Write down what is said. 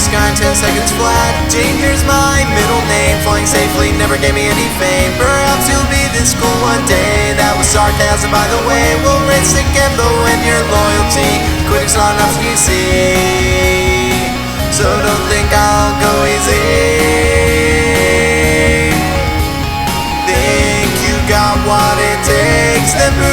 sky in 10 seconds flat. Junior's my middle name, flying safely, never gave me any fame. Perhaps you'll be this cool one day. That was sarcasm, by the way. We'll race together when your loyalty. Quitting's not an option, you see. So don't think I'll go easy. Think you got what it takes, then